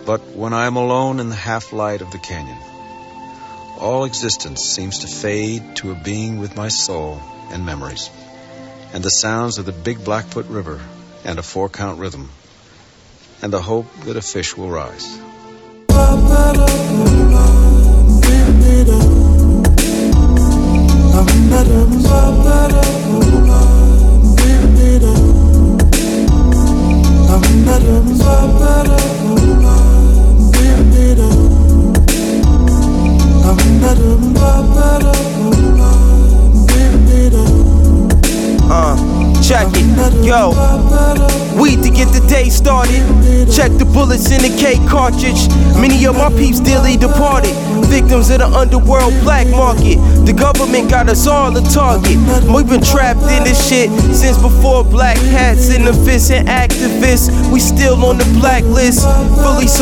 But when I am alone in the half-light of the canyon, all existence seems to fade to a being with my soul and memories, and the sounds of the big Blackfoot River and a 4-count rhythm, and the hope that a fish will rise. Check it, yo. Weed to get the day started. Check the bullets in the K cartridge. Many of my peeps dearly departed, victims of the underworld black market. The government got us all a target. We've been trapped in this shit since before black hats in the fists and activists. We still on the blacklist, fully